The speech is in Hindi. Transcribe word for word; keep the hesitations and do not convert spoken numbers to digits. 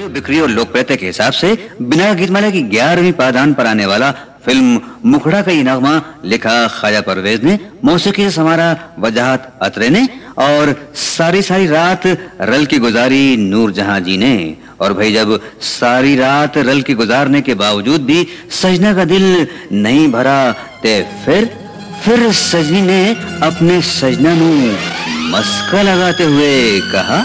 बिक्री और लोकप्रियता के हिसाब से बिना गीतमाला की ग्यारहवीं पायदान पर आने वाला फिल्म मुखड़ा का ये नगमा लिखा ख्वाजा परवेज ने, मौसीकी से संवारा वजाहत अतरे ने और सारी सारी रात रल की गुजारी नूरजहां जी ने। और भाई जब सारी रात रल की गुजारने के बावजूद भी सजना का दिल नहीं भरा ते फिर फिर सजनी ने अपने सजना नू मस्का लगाते हुए कहा,